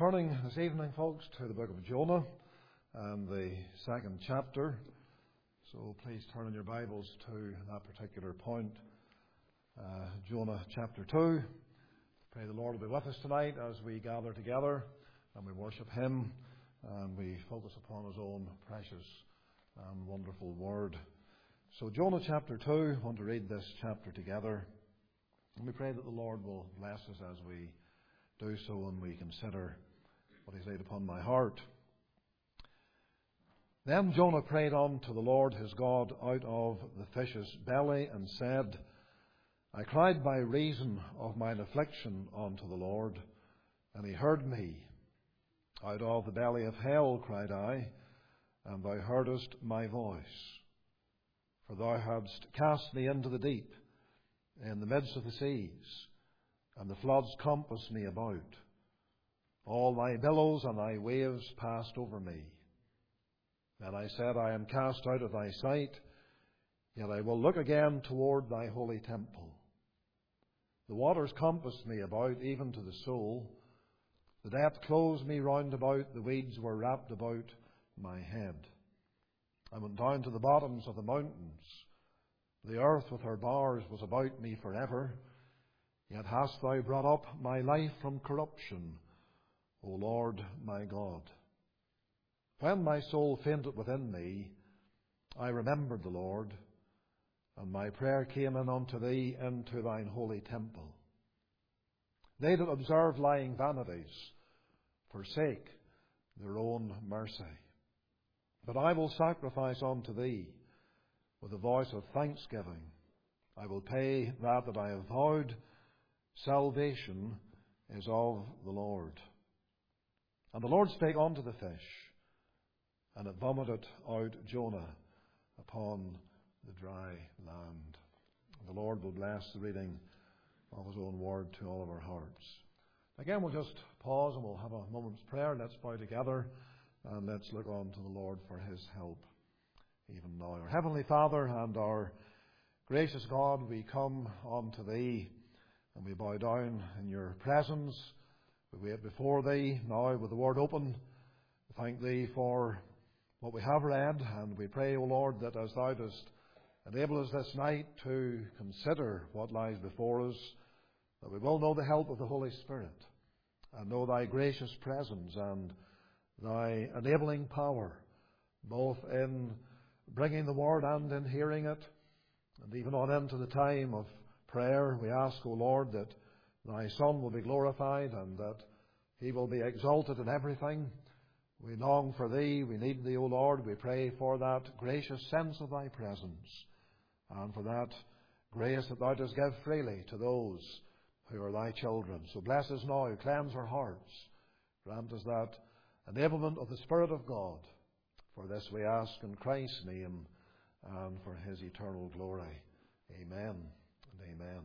turning this evening, folks, to the book of Jonah and the second chapter. So please turn in your Bibles to that particular point. Jonah chapter 2. Pray the Lord will be with us tonight as we gather together and we worship Him and we focus upon His own precious and wonderful word. So Jonah chapter 2, I want to read this chapter together. And we pray that the Lord will bless us as we do so and we consider what He's laid upon my heart. Then Jonah prayed unto the Lord his God out of the fish's belly and said, I cried by reason of mine affliction unto the Lord, and He heard me. Out of the belly of hell cried I, and Thou heardest my voice. For Thou hadst cast me into the deep, in the midst of the seas, and the floods compassed me about. All Thy billows and Thy waves passed over me. Then I said, I am cast out of Thy sight, yet I will look again toward Thy holy temple. The waters compassed me about, even to the soul. The depth closed me round about, the weeds were wrapped about my head. I went down to the bottoms of the mountains. The earth with her bars was about me forever. Yet hast Thou brought up my life from corruption, O Lord my God. When my soul fainted within me, I remembered the Lord, and my prayer came in unto Thee into Thine holy temple. They that observe lying vanities forsake their own mercy. But I will sacrifice unto Thee with a voice of thanksgiving. I will pay that I have vowed. Salvation is of the Lord. And the Lord spake unto the fish, and it vomited out Jonah upon the dry land. The Lord will bless the reading of His own word to all of our hearts. Again, we'll just pause and we'll have a moment's prayer. Let's bow together and let's look on to the Lord for His help even now. Our Heavenly Father and our gracious God, we come unto Thee and we bow down in Your presence. We wait before Thee now with the Word open. Thank Thee for what we have read, and we pray, O Lord, that as Thou dost enable us this night to consider what lies before us, that we will know the help of the Holy Spirit and know Thy gracious presence and Thy enabling power, both in bringing the Word and in hearing it, and even on into the time of prayer. We ask, O Lord, that Thy Son will be glorified and that He will be exalted in everything. We long for Thee. We need Thee, O Lord. We pray for that gracious sense of Thy presence and for that grace that Thou dost give freely to those who are Thy children. So bless us now. Cleanse our hearts. Grant us that enablement of the Spirit of God. For this we ask in Christ's name and for His eternal glory. Amen and amen.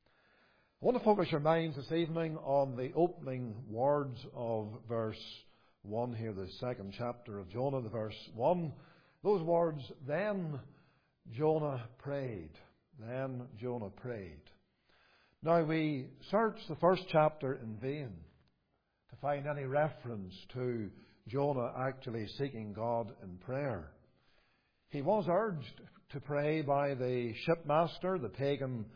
I want to focus your minds this evening on the opening words of verse 1 here, the second chapter of Jonah, the verse 1. Those words, then Jonah prayed. Then Jonah prayed. Now we search the first chapter in vain to find any reference to Jonah actually seeking God in prayer. He was urged to pray by the shipmaster, the pagan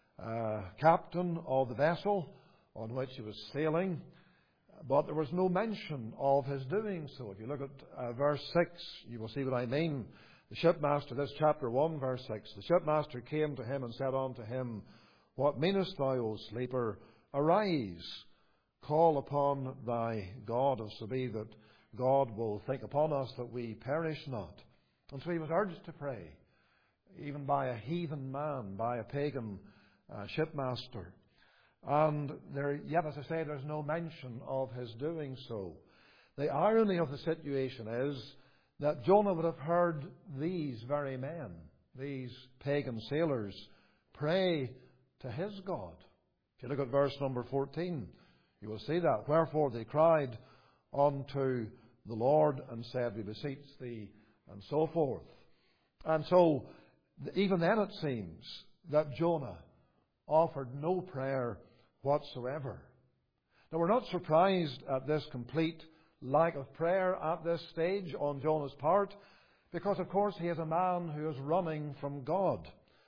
captain of the vessel on which he was sailing, but there was no mention of his doing so. If you look at verse 6, you will see what I mean. The shipmaster, this chapter 1, verse 6, the shipmaster came to him and said unto him, What meanest thou, O sleeper? Arise, call upon thy God, if so be that God will think upon us that we perish not. And so he was urged to pray, even by a heathen man, by a pagan shipmaster. And yet, as I say, there's no mention of his doing so. The irony of the situation is that Jonah would have heard these very men, these pagan sailors, pray to his God. If you look at verse number 14, you will see that. Wherefore they cried unto the Lord and said, We beseech Thee, and so forth. And so, even then it seems that Jonah offered no prayer whatsoever. Now, we're not surprised at this complete lack of prayer at this stage on Jonah's part, because, of course, he is a man who is running from God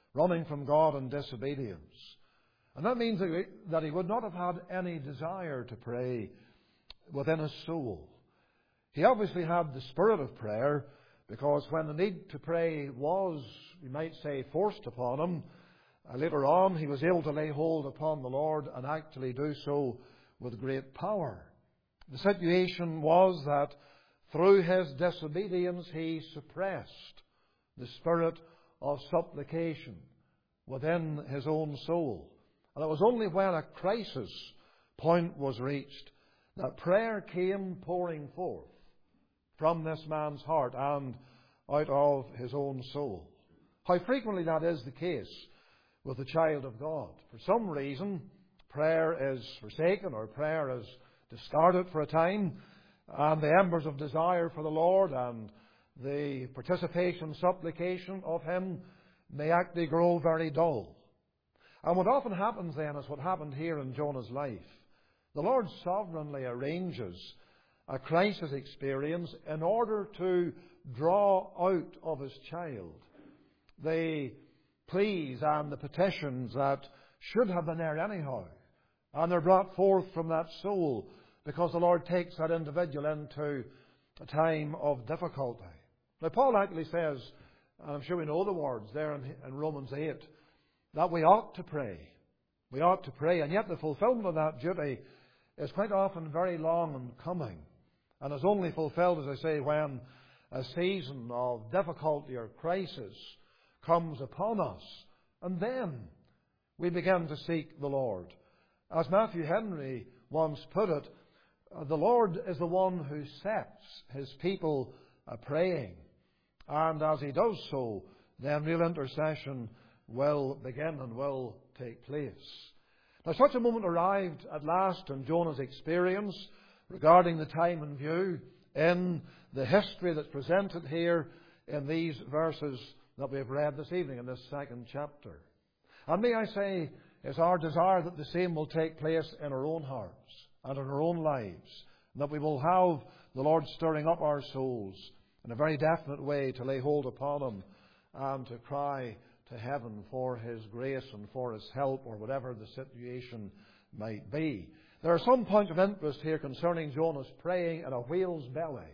in disobedience. And that means that he would not have had any desire to pray within his soul. He obviously had the spirit of prayer, because when the need to pray was, you might say, forced upon him, later on he was able to lay hold upon the Lord and actually do so with great power. The situation was that through his disobedience he suppressed the spirit of supplication within his own soul. And it was only when a crisis point was reached that prayer came pouring forth from this man's heart and out of his own soul. How frequently that is the case with the child of God. For some reason, prayer is forsaken or prayer is discarded for a time, and the embers of desire for the Lord and the participation, supplication of Him may actually grow very dull. And what often happens then is what happened here in Jonah's life. The Lord sovereignly arranges a crisis experience in order to draw out of His child the pleas and the petitions that should have been there anyhow. And they're brought forth from that soul because the Lord takes that individual into a time of difficulty. Now, Paul actually says, and I'm sure we know the words there in Romans 8, that we ought to pray. We ought to pray, and yet the fulfillment of that duty is quite often very long in coming, and is only fulfilled, as I say, when a season of difficulty or crisis comes upon us, and then we begin to seek the Lord. As Matthew Henry once put it, the Lord is the one who sets His people praying, and as He does so, then real intercession will begin and will take place. Now, such a moment arrived at last in Jonah's experience regarding the time in view in the history that's presented here in these verses that we have read this evening in this second chapter. And may I say, it's our desire that the same will take place in our own hearts and in our own lives, and that we will have the Lord stirring up our souls in a very definite way to lay hold upon Him and to cry to heaven for His grace and for His help, or whatever the situation might be. There are some points of interest here concerning Jonah's praying in a whale's belly,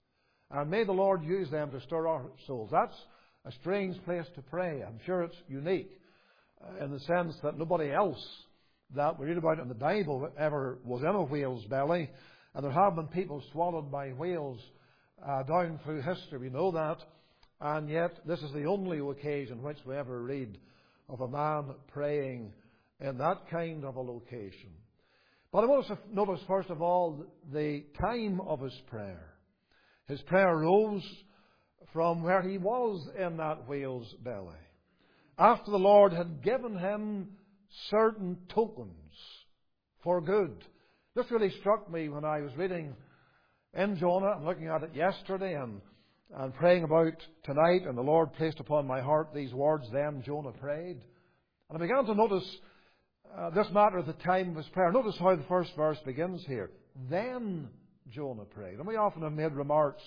and may the Lord use them to stir our souls. That's a strange place to pray. I'm sure it's unique in the sense that nobody else that we read about in the Bible ever was in a whale's belly, and there have been people swallowed by whales down through history. We know that. And yet, this is the only occasion which we ever read of a man praying in that kind of a location. But I want us to notice, first of all, the time of his prayer. His prayer arose from where he was in that whale's belly, after the Lord had given him certain tokens for good. This really struck me when I was reading in Jonah and looking at it yesterday and praying about tonight, and the Lord placed upon my heart these words, "Then Jonah prayed." And I began to notice this matter at the time of his prayer. Notice how the first verse begins here. Then Jonah prayed. And we often have made remarks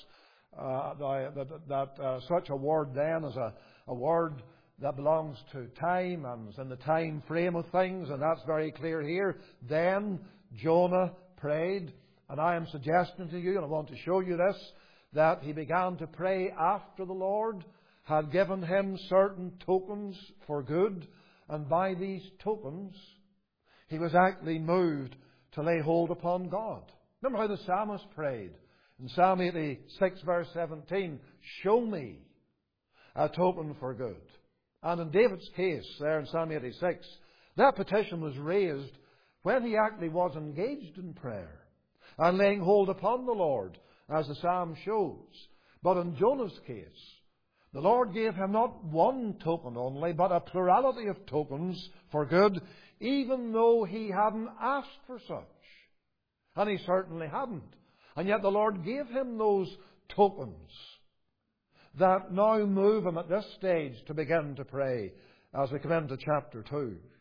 that such a word then is a word that belongs to time and is in the time frame of things, and that's very clear here. Then Jonah prayed. And I am suggesting to you, and I want to show you this, that he began to pray after the Lord had given him certain tokens for good, and by these tokens he was actually moved to lay hold upon God. Remember how the psalmist prayed in Psalm 86 verse 17, "Show me a token for good." And in David's case there in Psalm 86, that petition was raised when he actually was engaged in prayer and laying hold upon the Lord, as the psalm shows. But in Jonah's case, the Lord gave him not one token only, but a plurality of tokens for good, even though he hadn't asked for such. And he certainly hadn't. And yet the Lord gave him those tokens that now move him at this stage to begin to pray as we come into chapter 2.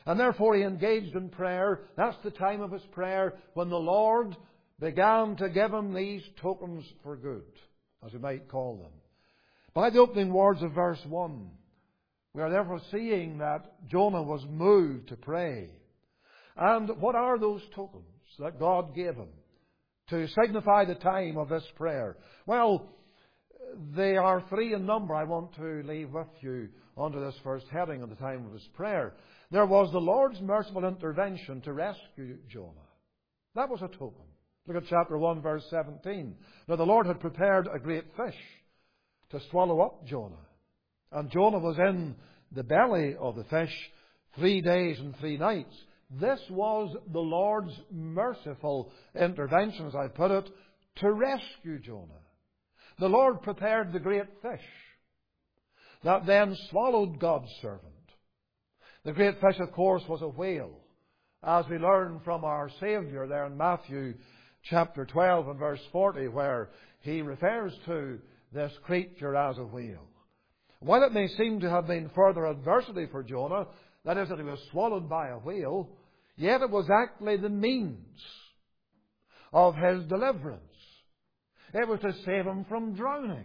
And therefore he engaged in prayer. That's the time of his prayer when the Lord began to give him these tokens for good, as we might call them. By the opening words of verse 1, we are therefore seeing that Jonah was moved to pray. And what are those tokens that God gave him to signify the time of this prayer? Well, they are three in number. I want to leave with you under this first heading of the time of his prayer. There was the Lord's merciful intervention to rescue Jonah. That was a token. Look at chapter 1, verse 17. Now the Lord had prepared a great fish to swallow up Jonah. And Jonah was in the belly of the fish 3 days and 3 nights. This was the Lord's merciful intervention, as I put it, to rescue Jonah. The Lord prepared the great fish that then swallowed God's servant. The great fish, of course, was a whale, as we learn from our Saviour there in Matthew chapter 12 and verse 40, where he refers to this creature as a whale. While it may seem to have been further adversity for Jonah, that is, that he was swallowed by a whale, yet it was actually the means of his deliverance. It was to save him from drowning.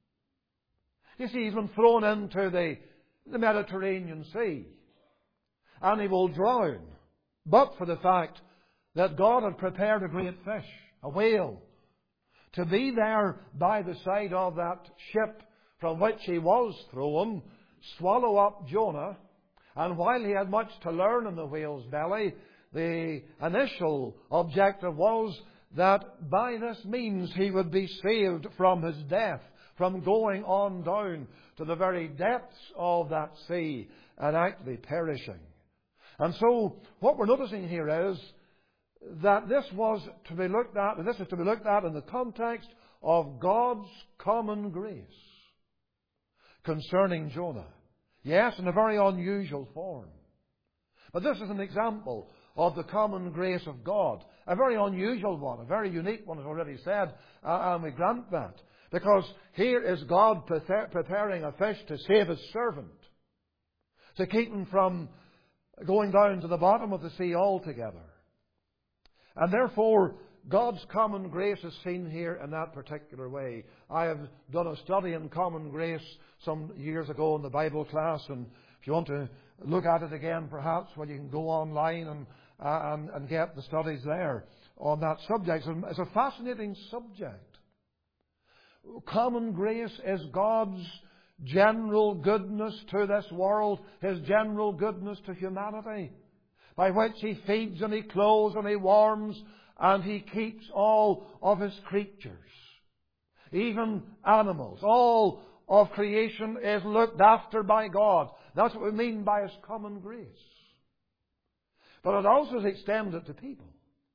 You see, he's been thrown into the Mediterranean Sea, and he will drown, but for the fact that God had prepared a great fish, a whale, to be there by the side of that ship from which he was thrown, swallow up Jonah. And while he had much to learn in the whale's belly, the initial objective was that by this means he would be saved from his death, from going on down to the very depths of that sea and actually perishing. And so what we're noticing here is that this is to be looked at in the context of God's common grace concerning Jonah. Yes, in a very unusual form. But this is an example of the common grace of God. A very unusual one, a very unique one, as already said, and we grant that. Because here is God preparing a fish to save His servant, to keep him from going down to the bottom of the sea altogether. And therefore, God's common grace is seen here in that particular way. I have done a study in common grace some years ago in the Bible class, and if you want to look at it again, perhaps, well, you can go online and get the studies there on that subject. It's a fascinating subject. Common grace is God's general goodness to this world, His general goodness to humanity, by which He feeds and He clothes and He warms and He keeps all of His creatures, even animals. All of creation is looked after by God. That's what we mean by His common grace. But it also is extended to people.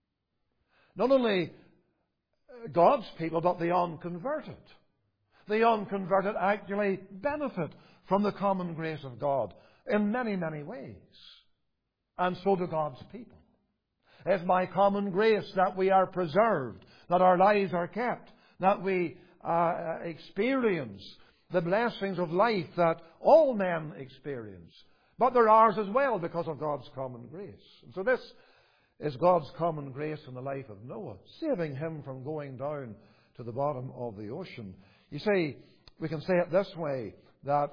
Not only God's people, but the unconverted. The unconverted actually benefit from the common grace of God in many, many ways. And so do God's people. It's by common grace that we are preserved, that our lives are kept, that we experience the blessings of life that all men experience. But they're ours as well because of God's common grace. And so this is God's common grace in the life of Noah, saving him from going down to the bottom of the ocean. You see, we can say it this way, that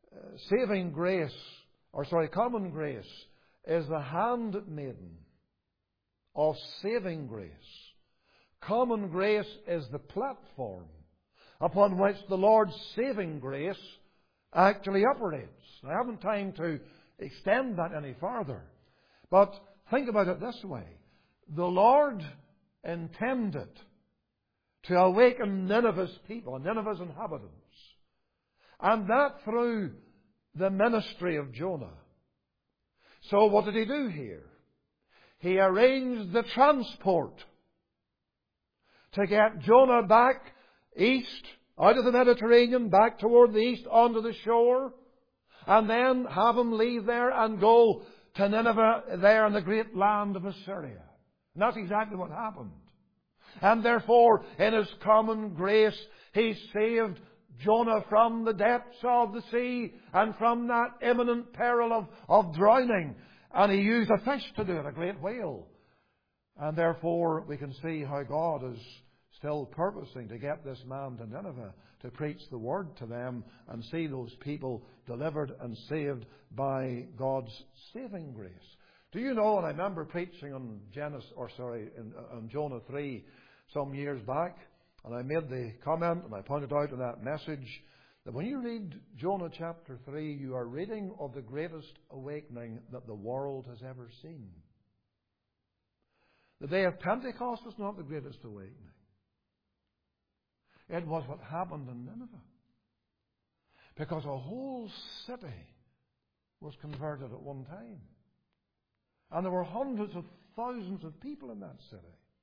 common grace is the handmaiden of saving grace. Common grace is the platform upon which the Lord's saving grace actually operates. I haven't time to extend that any further. But think about it this way. The Lord intended to awaken Nineveh's people, Nineveh's inhabitants. And that through the ministry of Jonah. So what did He do here? He arranged the transport to get Jonah back east, out of the Mediterranean, back toward the east, onto the shore, and then have him leave there and go to Nineveh there in the great land of Assyria. And that's exactly what happened. And therefore, in His common grace, He saved Jonah from the depths of the sea and from that imminent peril of drowning. And He used a fish to do it, a great whale. And therefore we can see how God is still purposing to get this man to Nineveh to preach the word to them and see those people delivered and saved by God's saving grace. Do you know, and I remember preaching on on Jonah 3 some years back, and I made the comment and I pointed out in that message that when you read Jonah chapter 3, you are reading of the greatest awakening that the world has ever seen. The day of Pentecost was not the greatest awakening. It was what happened in Nineveh. Because a whole city was converted at one time. And there were hundreds of thousands of people in that city.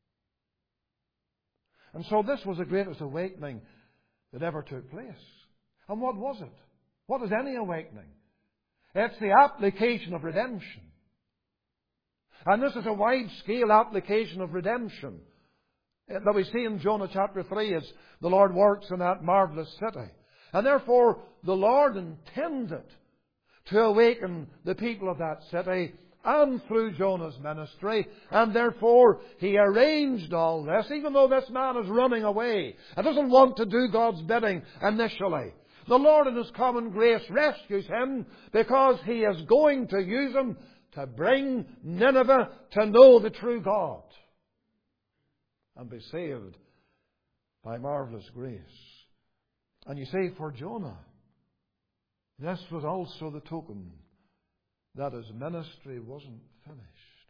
And so this was the greatest awakening that ever took place. And what was it? What is any awakening? It's the application of redemption. And this is a wide-scale application of redemption that we see in Jonah chapter 3 as the Lord works in that marvellous city. And therefore, the Lord intended to awaken the people of that city and through Jonah's ministry. And therefore, He arranged all this, even though this man is running away and doesn't want to do God's bidding initially. The Lord in His common grace rescues him because He is going to use him to bring Nineveh to know the true God and be saved by marvellous grace. And you see, for Jonah, this was also the token that his ministry wasn't finished.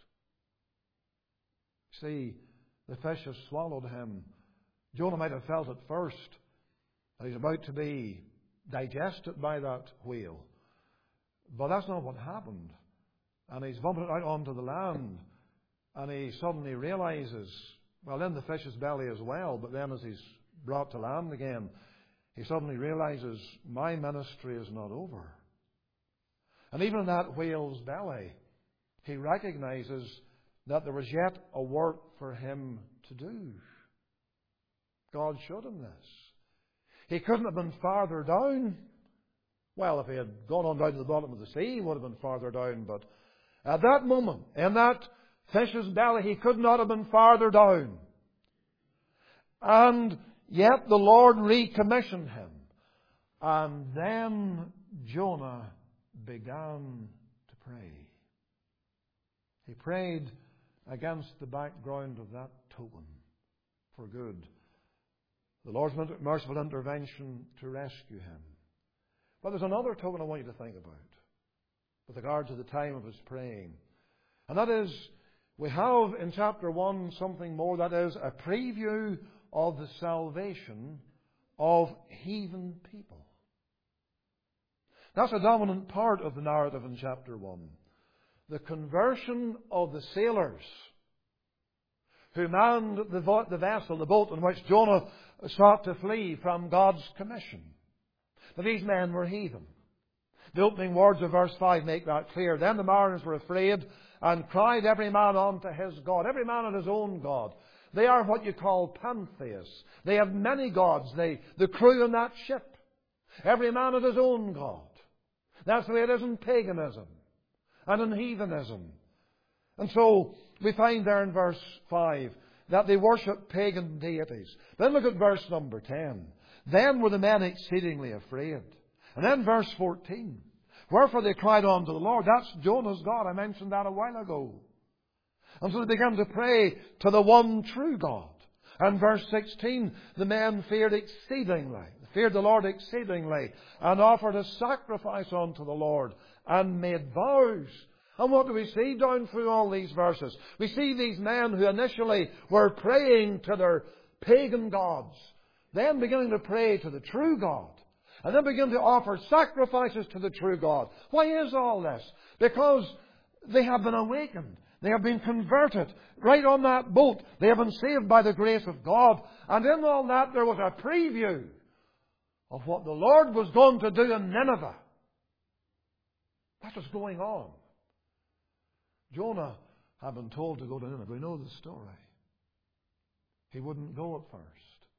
See, the fish has swallowed him. Jonah might have felt at first that he's about to be digested by that whale. But that's not what happened. And he's vomited out onto the land. And he suddenly realizes, well, in the fish's belly as well, but then as he's brought to land again, he suddenly realizes, my ministry is not over. And even in that whale's belly, he recognizes that there was yet a work for him to do. God showed him this. He couldn't have been farther down. Well, if he had gone on down to the bottom of the sea, he would have been farther down. But at that moment, in that fish's belly, he could not have been farther down. And yet the Lord recommissioned him. And then Jonah began to pray. He prayed against the background of that token for good. The Lord's merciful intervention to rescue him. But there's another token I want you to think about with regard to the time of his praying. And that is, we have in chapter 1 something more, that is a preview of the salvation of heathen people. That's a dominant part of the narrative in chapter 1. The conversion of the sailors who manned the vessel, the boat in which Jonah sought to flee from God's commission. Now, these men were heathen. The opening words of verse 5 make that clear. Then the mariners were afraid and cried every man unto his God, every man on his own God. They are what you call pantheists. They have many gods, the crew in that ship. Every man on his own God. That's the way it is in paganism and in heathenism. And so we find there in verse 5 that they worship pagan deities. Then look at verse number 10. Then were the men exceedingly afraid. And then verse 14. Wherefore they cried unto the Lord. That's Jonah's God. I mentioned that a while ago. And so they began to pray to the one true God. And verse 16, the men feared exceedingly. Feared the Lord exceedingly. And offered a sacrifice unto the Lord. And made vows. And what do we see down through all these verses? We see these men who initially were praying to their pagan gods, then beginning to pray to the true God, and then begin to offer sacrifices to the true God. Why is all this? Because they have been awakened. They have been converted. Right on that boat, they have been saved by the grace of God. And in all that, there was a preview of what the Lord was going to do in Nineveh. That was going on. Jonah had been told to go to Nineveh. We know the story. He wouldn't go at first.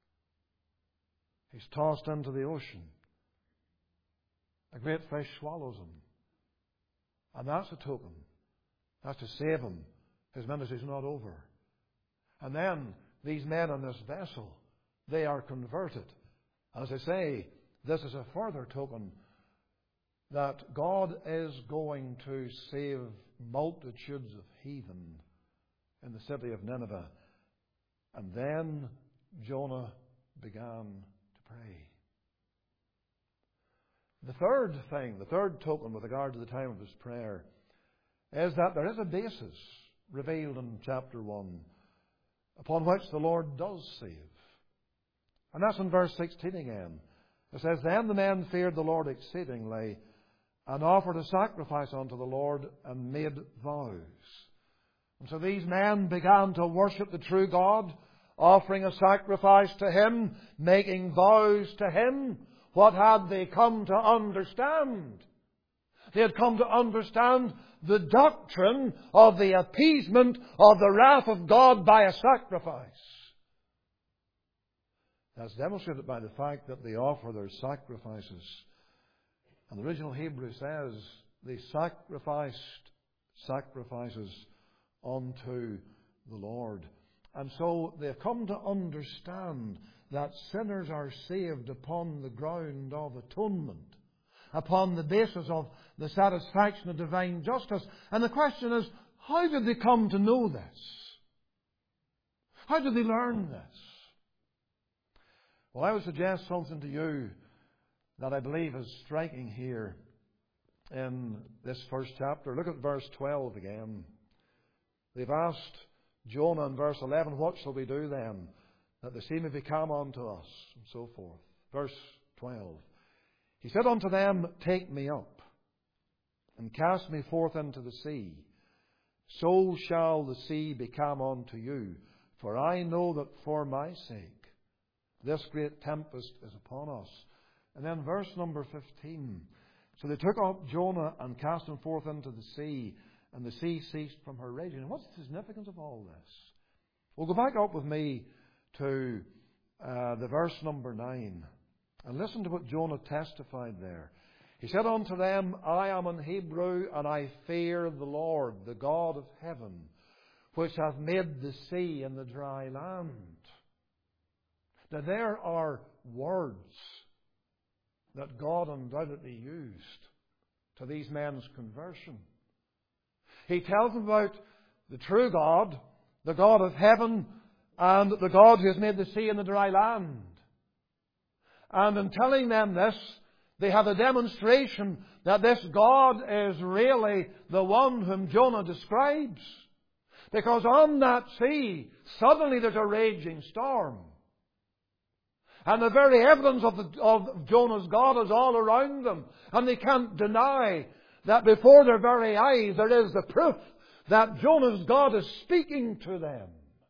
He's tossed into the ocean. A great fish swallows him. And that's a token That's to save him. His ministry is not over. And then these men on this vessel, they are converted. As I say, this is a further token that God is going to save multitudes of heathen in the city of Nineveh. And then Jonah began to pray. The third thing, the third token with regard to the time of his prayer, is that there is a basis revealed in chapter 1 upon which the Lord does save. And that's in verse 16 again. It says, Then the men feared the Lord exceedingly, and offered a sacrifice unto the Lord, and made vows. And so these men began to worship the true God, offering a sacrifice to Him, making vows to Him. What had they come to understand? They had come to understand the doctrine of the appeasement of the wrath of God by a sacrifice. That's demonstrated by the fact that they offer their sacrifices. And the original Hebrew says they sacrificed sacrifices unto the Lord. And so they've come to understand that sinners are saved upon the ground of atonement, upon the basis of the satisfaction of divine justice. And the question is, how did they come to know this? How did they learn this? Well, I would suggest something to you that I believe is striking here in this first chapter. Look at verse 12 again. They've asked Jonah in verse 11, What shall we do then, that the sea may be calm unto us? And so forth. Verse 12. He said unto them, Take me up, and cast me forth into the sea. So shall the sea be calm unto you. For I know that for my sake this great tempest is upon us. And then verse number 15. So they took up Jonah and cast him forth into the sea, and the sea ceased from her raging. And what's the significance of all this? Well, go back up with me to the verse number 9. And listen to what Jonah testified there. He said unto them, I am an Hebrew, and I fear the Lord, the God of heaven, which hath made the sea and the dry land. Now there are words that God undoubtedly used to these men's conversion. He tells them about the true God, the God of heaven, and the God who has made the sea and the dry land. And in telling them this, they have a demonstration that this God is really the one whom Jonah describes. Because on that sea, suddenly there's a raging storm. And the very evidence of Jonah's God is all around them. And they can't deny that before their very eyes there is the proof that Jonah's God is speaking to them.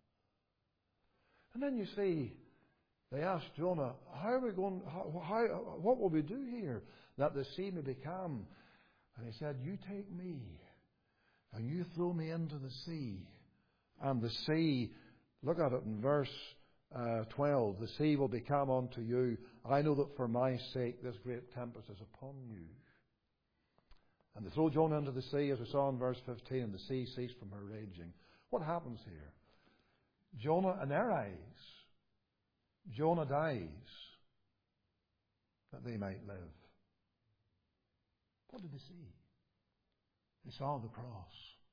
And then you see, they asked Jonah, what will we do here that the sea may be calm? And he said, You take me and you throw me into the sea. And the sea, look at it in verse 12, the sea will be calm unto you. I know that for my sake this great tempest is upon you. And they throw Jonah into the sea, as we saw in verse 15, and the sea ceased from her raging. What happens here? Jonah, in their eyes, Jonah dies that they might live. What did they see? They saw the cross.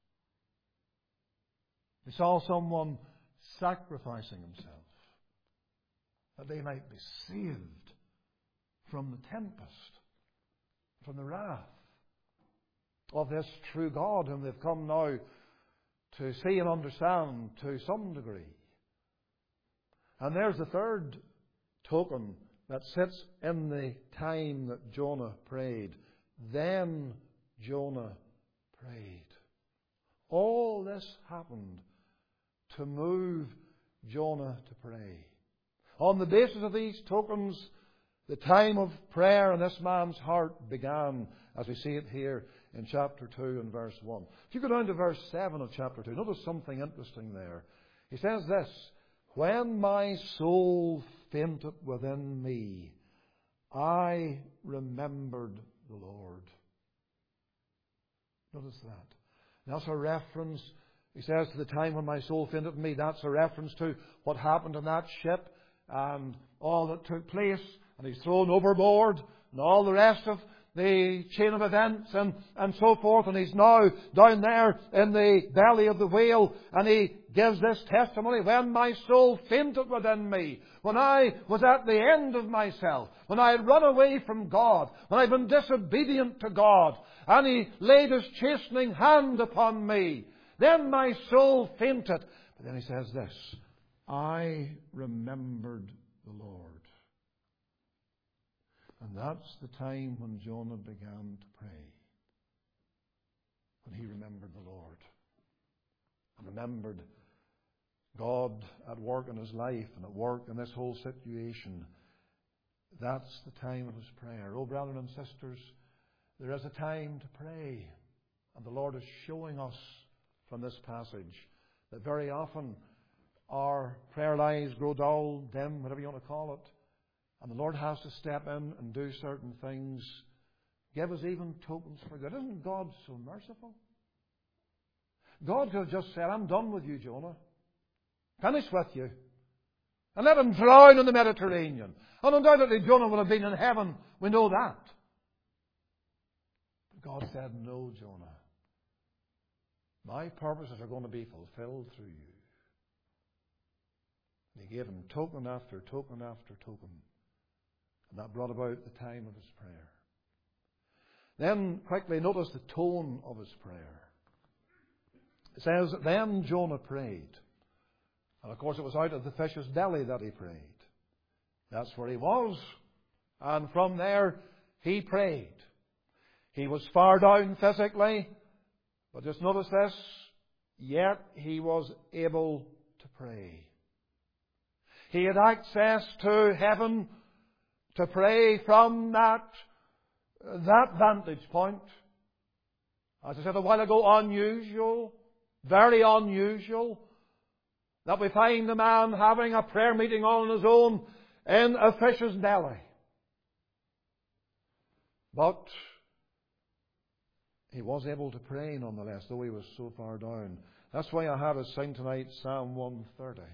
They saw someone sacrificing himself that they might be saved from the tempest, from the wrath of this true God whom they've come now to see and understand to some degree. And there's the third token that sits in the time that Jonah prayed. Then Jonah prayed. All this happened to move Jonah to pray. On the basis of these tokens, the time of prayer in this man's heart began, as we see it here in chapter 2 and verse 1. If you go down to verse 7 of chapter 2, notice something interesting there. He says this, When my soul fainted within me, I remembered the Lord. Notice that. That's a reference, he says, to the time when my soul fainted in me. That's a reference to what happened in that ship and all that took place. And he's thrown overboard and all the rest of the chain of events and so forth. And he's now down there in the belly of the whale. And he gives this testimony. When my soul fainted within me, when I was at the end of myself, when I had run away from God, when I had been disobedient to God, and he laid his chastening hand upon me, then my soul fainted. But then he says this, I remembered the Lord. And that's the time when Jonah began to pray. When he remembered the Lord. And remembered God at work in his life and at work in this whole situation. That's the time of his prayer. Oh, brethren and sisters, there is a time to pray. And the Lord is showing us from this passage that very often our prayer lives grow dull, dim, whatever you want to call it. And the Lord has to step in and do certain things. Give us even tokens for good. Isn't God so merciful? God could have just said, I'm done with you, Jonah. Finish with you. And let him drown in the Mediterranean. And undoubtedly Jonah would have been in heaven. We know that. But God said, no, Jonah. My purposes are going to be fulfilled through you. And he gave him token after token after token. And that brought about the time of his prayer. Then, quickly, notice the tone of his prayer. It says, then Jonah prayed. And of course it was out of the fish's belly that he prayed. That's where he was. And from there he prayed. He was far down physically. But just notice this. Yet he was able to pray. He had access to heaven to pray from that vantage point. As I said a while ago, unusual, very unusual, that we find a man having a prayer meeting on his own in a fish's belly. But he was able to pray nonetheless, though he was so far down. That's why I had us sing tonight Psalm 130.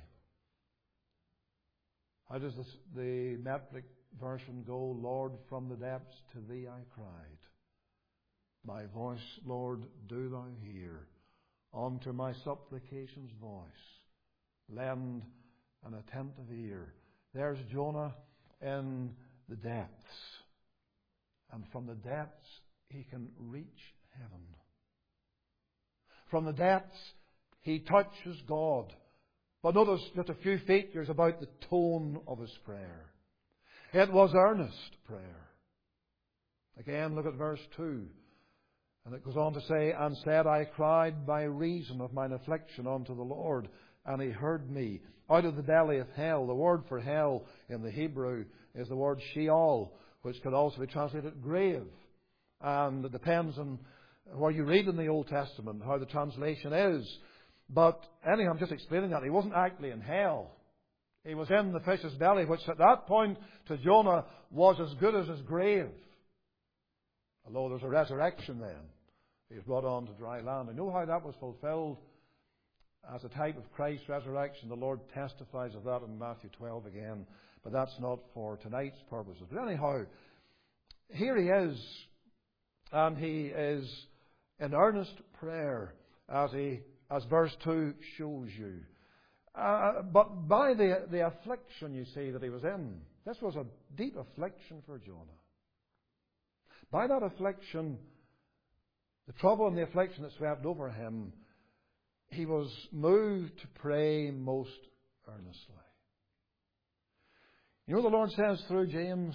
How does the metric version go? Lord, from the depths to thee I cried. My voice, Lord, do thou hear. Unto my supplications voice lend an attentive ear. There's Jonah in the depths. And from the depths he can reach heaven. From the depths he touches God. But notice just a few features about the tone of his prayer. It was earnest prayer. Again, look at verse 2. And it goes on to say, and said, I cried by reason of mine affliction unto the Lord, and he heard me. Out of the belly of hell, the word for hell in the Hebrew is the word Sheol, which could also be translated grave. And it depends on where you read in the Old Testament how the translation is. But anyhow, I'm just explaining that. He wasn't actually in hell. He was in the fish's belly, which at that point to Jonah was as good as his grave. Although there's a resurrection then. He was brought on to dry land. I know how that was fulfilled as a type of Christ's resurrection. The Lord testifies of that in Matthew 12 again. But that's not for tonight's purposes. But anyhow, here he is. And he is in earnest prayer as verse 2 shows you. But by the affliction, you see, that he was in, this was a deep affliction for Jonah. By that affliction, the trouble and the affliction that swept over him, he was moved to pray most earnestly. You know, the Lord says through James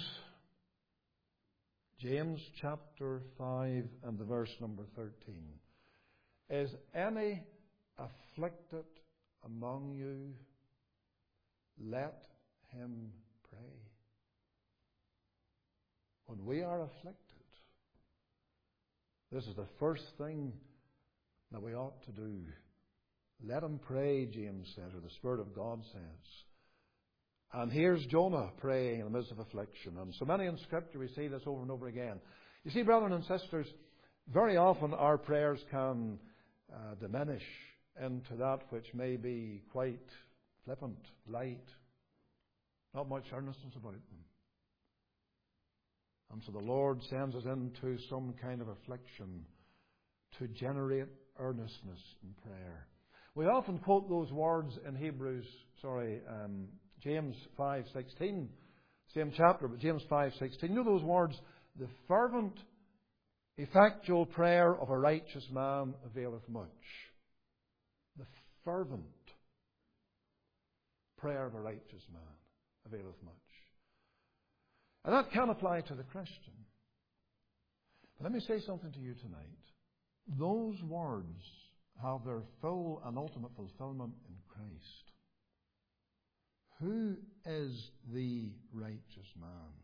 chapter 5 and the verse number 13, is any afflicted among you, let him pray. When we are afflicted, this is the first thing that we ought to do. Let him pray, James says, or the Spirit of God says. And here's Jonah praying in the midst of affliction. And so many in Scripture we see this over and over again. You see, brethren and sisters, very often our prayers can diminish into that which may be quite flippant, light, not much earnestness about them. And so the Lord sends us into some kind of affliction to generate earnestness in prayer. We often quote those words in James 5:16, same chapter, but James 5:16. You know those words? The fervent, effectual prayer of a righteous man availeth much. The fervent prayer of a righteous man availeth much. And that can apply to the Christian. But let me say something to you tonight. Those words have their full and ultimate fulfillment in Christ. Who is the righteous man?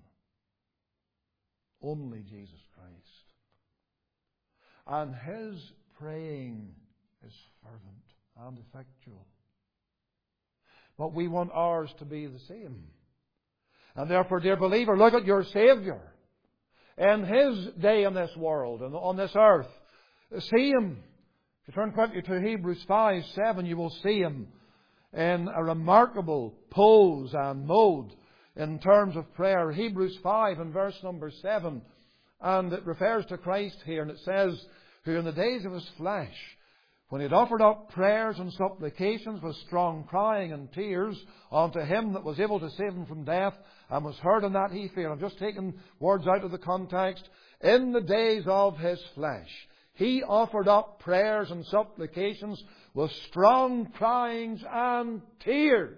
Only Jesus Christ. And His praying is fervent and effectual. But we want ours to be the same. And therefore, dear believer, look at your Saviour in His day in this world and on this earth. See Him. If you turn quickly to Hebrews 5:7, you will see Him in a remarkable pose and mode in terms of prayer. Hebrews 5 and verse number 7. And it refers to Christ here, and it says, who in the days of His flesh, when He had offered up prayers and supplications with strong crying and tears unto Him that was able to save Him from death, and was heard in that He feared. I've just taken words out of the context. In the days of His flesh, He offered up prayers and supplications with strong cryings and tears.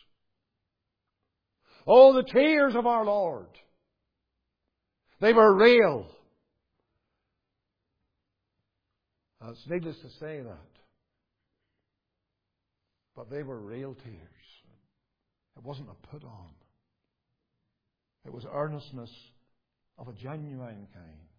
Oh, the tears of our Lord. They were real. It's needless to say that. But they were real tears. It wasn't a put on. It was earnestness of a genuine kind.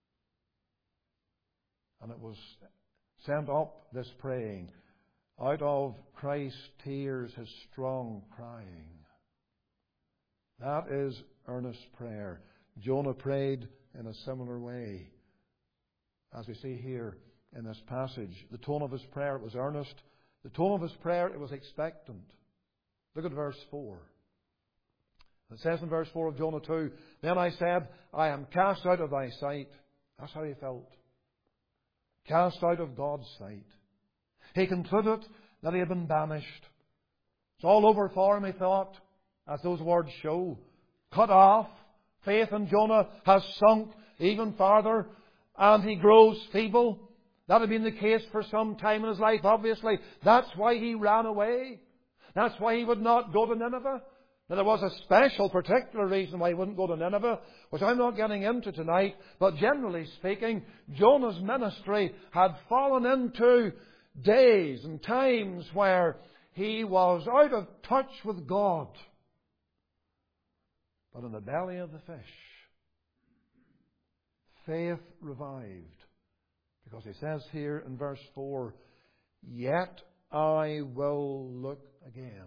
And it was sent up, this praying, out of Christ's tears, His strong crying. That is earnest prayer. Jonah prayed in a similar way. As we see here in this passage, the tone of his prayer, it was earnest. The tone of his prayer, it was expectant. Look at verse 4. It says in verse 4 of Jonah 2, Then I said, I am cast out of thy sight. That's how he felt. Cast out of God's sight. He concluded that he had been banished. It's all over for him, he thought, as those words show. Cut off. Faith in Jonah has sunk even farther, and he grows feeble. That had been the case for some time in his life, obviously. That's why he ran away. That's why he would not go to Nineveh. Now, there was a special, particular reason why he wouldn't go to Nineveh, which I'm not getting into tonight. But generally speaking, Jonah's ministry had fallen into days and times where he was out of touch with God. But in the belly of the fish, faith revived. Because he says here in verse 4, Yet I will look again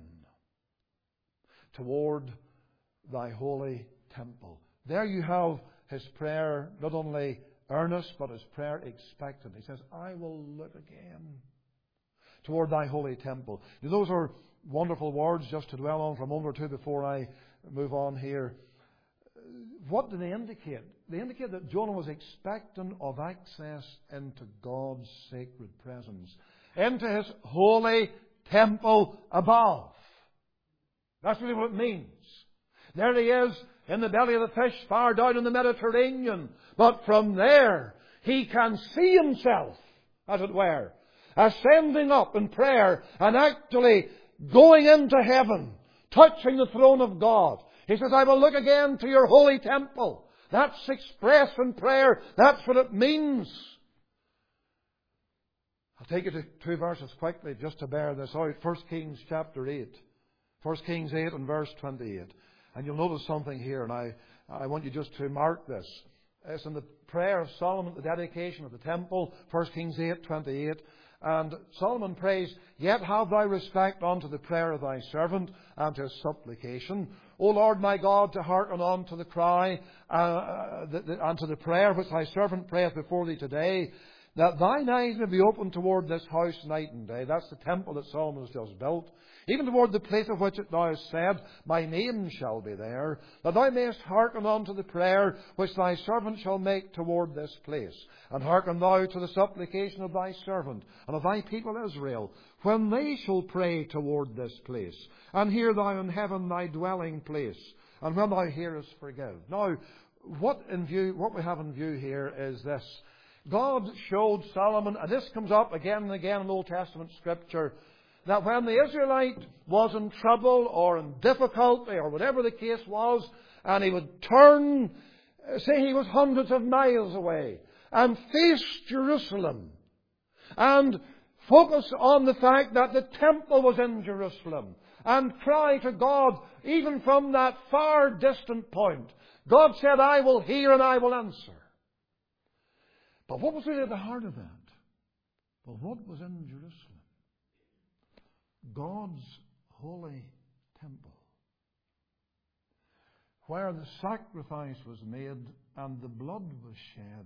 toward thy holy temple. There you have his prayer, not only earnest, but his prayer expectant. He says, I will look again toward thy holy temple. Now, those are wonderful words just to dwell on for a moment or two before I move on here. What do they indicate? They indicate that Jonah was expectant of access into God's sacred presence, into His holy temple above. That's really what it means. There he is in the belly of the fish, far down in the Mediterranean. But from there, he can see himself, as it were, ascending up in prayer and actually going into heaven, touching the throne of God. He says, I will look again to your holy temple. That's expressed in prayer. That's what it means. I'll take you to two verses quickly just to bear this out. 1 Kings chapter 8. 1 Kings 8 and verse 28. And you'll notice something here, and I want you just to mark this. It's in the prayer of Solomon, the dedication of the temple, 1 Kings 8, 28. And Solomon prays, Yet have thou respect unto the prayer of thy servant and to his supplication. O Lord my God, to hearken unto the cry and to the prayer which thy servant prayeth before thee today. that thine eyes may be open toward this house night and day. That's the temple that Solomon has just built. Even toward the place of which it thou hast said, my name shall be there. That thou mayest hearken unto the prayer which thy servant shall make toward this place. And hearken thou to the supplication of thy servant and of thy people Israel, when they shall pray toward this place. And hear thou in heaven thy dwelling place. And when thou hearest, forgive. Now, what we have in view here is this. God showed Solomon, and this comes up again and again in Old Testament Scripture, that when the Israelite was in trouble or in difficulty or whatever the case was, and he would turn, say he was hundreds of miles away, and face Jerusalem, and focus on the fact that the temple was in Jerusalem, and cry to God even from that far distant point, God said, I will hear and I will answer. But what was really at the heart of that? Well, what was in Jerusalem? God's holy temple, where the sacrifice was made and the blood was shed,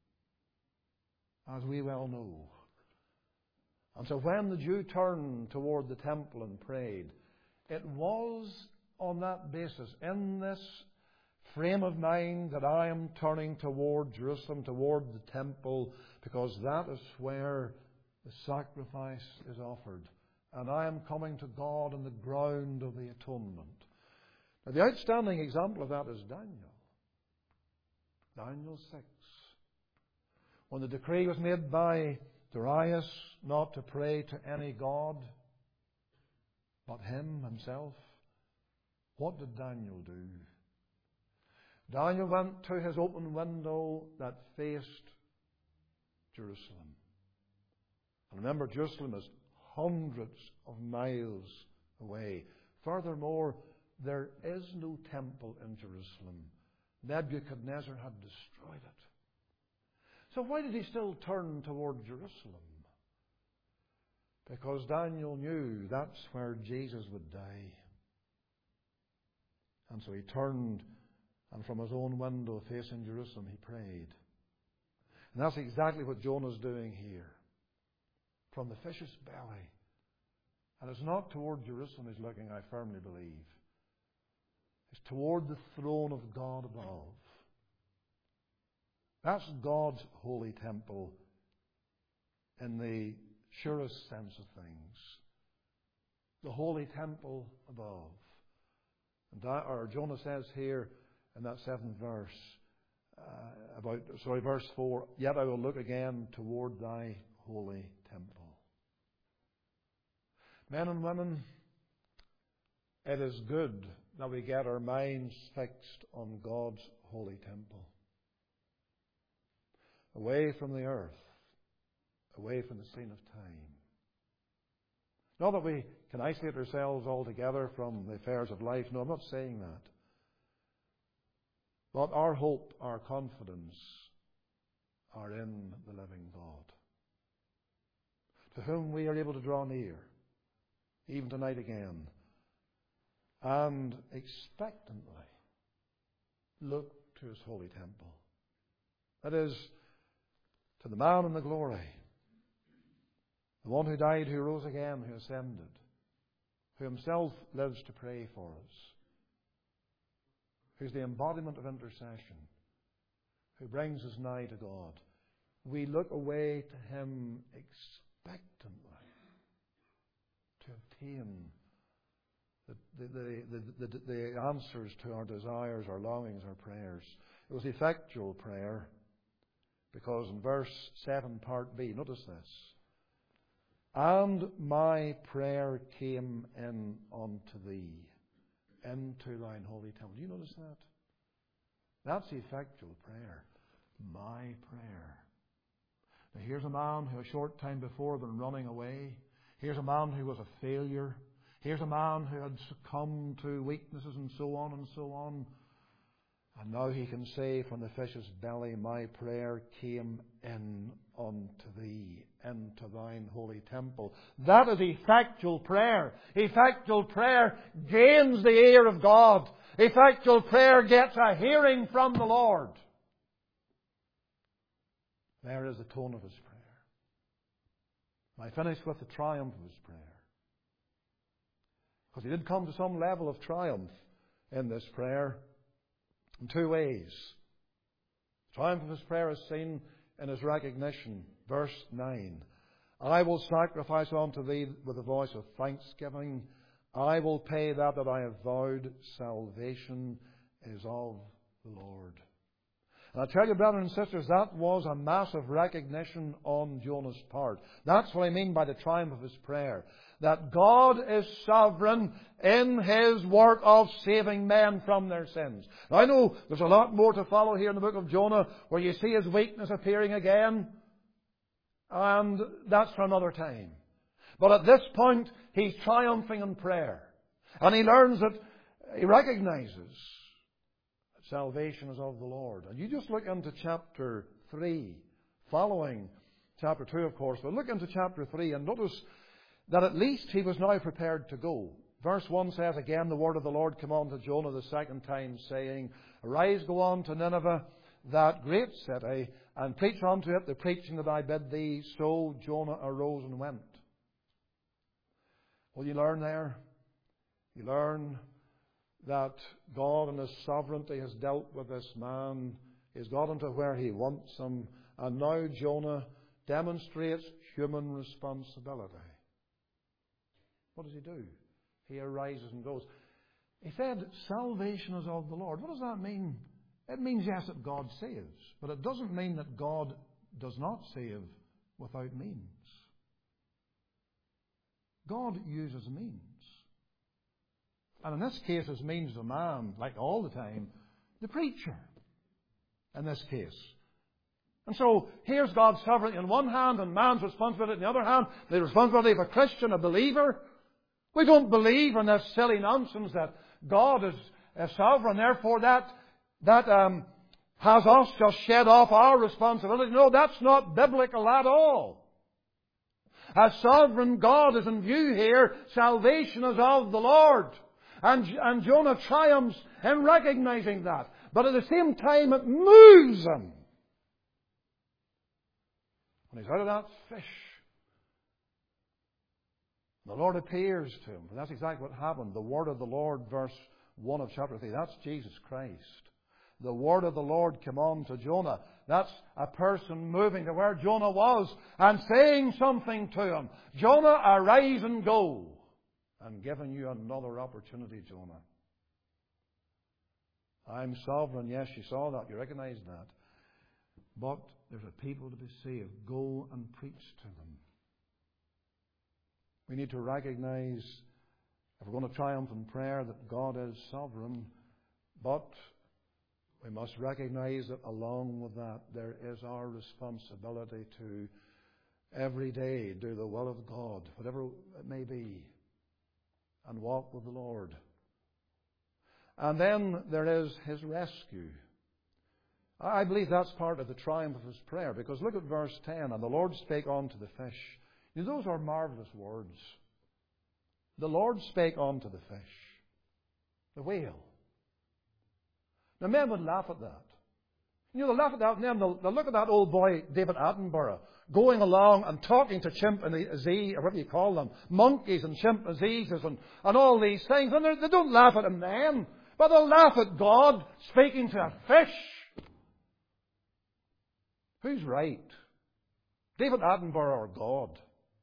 as we well know. And so when the Jew turned toward the temple and prayed, it was on that basis, in this frame of mind, that I am turning toward Jerusalem, toward the temple, because that is where the sacrifice is offered. And I am coming to God on the ground of the atonement. Now, the outstanding example of that is Daniel. Daniel 6. When the decree was made by Darius not to pray to any god but him himself, what did Daniel do? Daniel went to his open window that faced Jerusalem. And remember, Jerusalem is hundreds of miles away. Furthermore, there is no temple in Jerusalem. Nebuchadnezzar had destroyed it. So why did he still turn toward Jerusalem? Because Daniel knew that's where Jesus would die. And so he turned, and from his own window facing Jerusalem, he prayed. And that's exactly what Jonah's doing here. From the fish's belly. And it's not toward Jerusalem he's looking, I firmly believe. It's toward the throne of God above. That's God's holy temple in the surest sense of things. The holy temple above. And Jonah says here in that 7th verse, verse 4, yet I will look again toward thy holy temple. Men and women, it is good that we get our minds fixed on God's holy temple. Away from the earth, away from the scene of time. Not that we can isolate ourselves altogether from the affairs of life. No, I'm not saying that. But our hope, our confidence are in the living God, to whom we are able to draw near, even tonight again, and expectantly look to His holy temple. That is, to the man in the glory, the one who died, who rose again, who ascended, who Himself lives to pray for us, who's the embodiment of intercession, who brings us nigh to God. We look away to Him expectantly to obtain the answers to our desires, our longings, our prayers. It was effectual prayer, because in verse 7, part B, notice this. And my prayer came in unto thee, into thine holy temple. Do you notice that? That's effectual prayer. My prayer. Now here's a man who a short time before had been running away. Here's a man who was a failure. Here's a man who had succumbed to weaknesses and so on and so on. And now he can say from the fish's belly, my prayer came in unto thee, into thine holy temple. That is effectual prayer. Effectual prayer gains the ear of God. Effectual prayer gets a hearing from the Lord. There is the tone of his prayer. I finish with the triumph of his prayer. Because he did come to some level of triumph in this prayer in two ways. The triumph of his prayer is seen in his recognition. Verse 9. I will sacrifice unto thee with a voice of thanksgiving. I will pay that I have vowed. Salvation is of the Lord. And I tell you, brothers and sisters, that was a massive recognition on Jonah's part. That's what I mean by the triumph of his prayer. That God is sovereign in his work of saving men from their sins. Now, I know there's a lot more to follow here in the book of Jonah, where you see his weakness appearing again. And that's for another time. But at this point, he's triumphing in prayer. And he learns that he recognizes that salvation is of the Lord. And you just look into chapter 3, following chapter 2, of course. But look into chapter 3 and notice that at least he was now prepared to go. Verse 1 says, again, the word of the Lord came on to Jonah the second time, saying, Arise, go on to Nineveh, that great city, and preach unto it the preaching that I bid thee. So Jonah arose and went. Well, you learn there? You learn that God in his sovereignty has dealt with this man. He's got him to where he wants him. And now Jonah demonstrates human responsibility. What does he do? He arises and goes. He said, salvation is of the Lord. What does that mean? It means, yes, that God saves. But it doesn't mean that God does not save without means. God uses means. And in this case, his means is a man, like all the time, the preacher, in this case. And so, here's God's sovereignty on one hand, and man's responsibility on the other hand. The responsibility of a Christian, a believer. We don't believe in this silly nonsense that God is sovereign, therefore that has us just shed off our responsibility. No, that's not biblical at all. As sovereign God is in view here, salvation is of the Lord. And Jonah triumphs in recognizing that. But at the same time, it moves him. When he's out of that fish, the Lord appears to him. And that's exactly what happened. The word of the Lord, verse 1 of chapter 3. That's Jesus Christ. The word of the Lord came on to Jonah. That's a person moving to where Jonah was and saying something to him. Jonah, arise and go. I'm giving you another opportunity, Jonah. I'm sovereign. Yes, you saw that. You recognized that. But there's a people to be saved. Go and preach to them. We need to recognize, if we're going to triumph in prayer, that God is sovereign. But we must recognize that along with that, there is our responsibility to every day do the will of God, whatever it may be, and walk with the Lord. And then there is his rescue. I believe that's part of the triumph of his prayer, because look at verse 10. And the Lord spake unto the fish. You know, those are marvelous words. The Lord spake unto the fish, the whale. Now, men would laugh at that. You know, they'll laugh at that, and then they'll look at that old boy, David Attenborough, going along and talking to chimpanzees, or whatever you call them, monkeys and chimpanzees and all these things. And they don't laugh at him then, but they'll laugh at God speaking to a fish. Who's right? David Attenborough or God?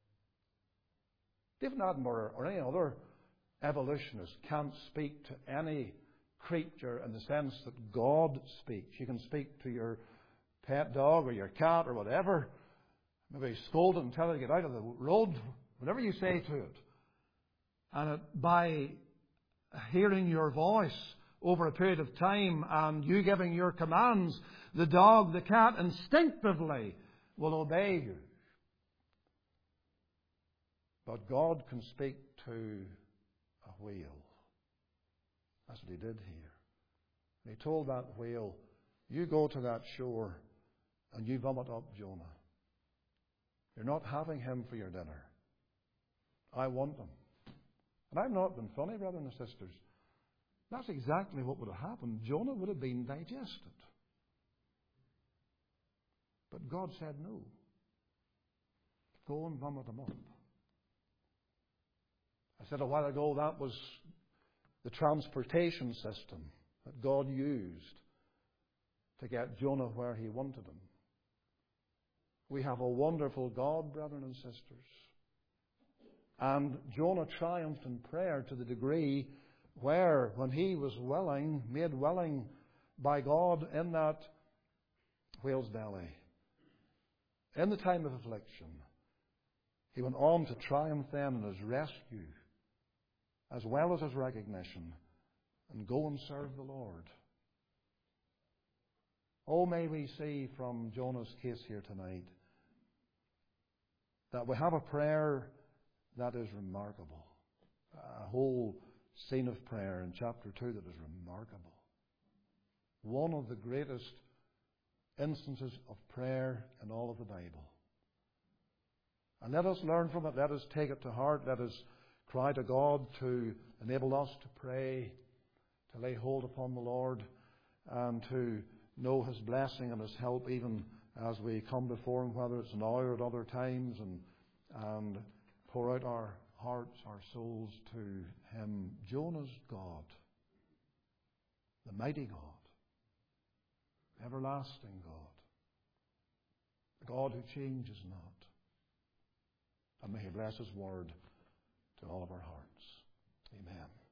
David Attenborough or any other evolutionist can't speak to any creature in the sense that God speaks. You can speak to your pet dog or your cat or whatever. Maybe scold it and tell it to get out of the road. Whatever you say to it. And by hearing your voice over a period of time and you giving your commands, the dog, the cat instinctively will obey you. But God can speak to a whale. That's what he did here. And he told that whale, you go to that shore and you vomit up Jonah. You're not having him for your dinner. I want him. And I've not been funny, brothers and sisters. That's exactly what would have happened. Jonah would have been digested. But God said no. Go and vomit them up. I said a while ago that was the transportation system that God used to get Jonah where he wanted him. We have a wonderful God, brethren and sisters. And Jonah triumphed in prayer to the degree where, when he was willing, made willing by God in that whale's belly, in the time of affliction, he went on to triumph then in his rescue, as well as his recognition, and go and serve the Lord. Oh, may we see from Jonah's case here tonight that we have a prayer that is remarkable. A whole scene of prayer in chapter 2 that is remarkable. One of the greatest instances of prayer in all of the Bible. And let us learn from it. Let us take it to heart. Let us cry to God to enable us to pray, to lay hold upon the Lord, and to know His blessing and His help even as we come before Him, whether it's now or at other times, and pour out our hearts, our souls to Him. Jonah's God, the mighty God, everlasting God, the God who changes not. And may He bless His word to all of our hearts. Amen.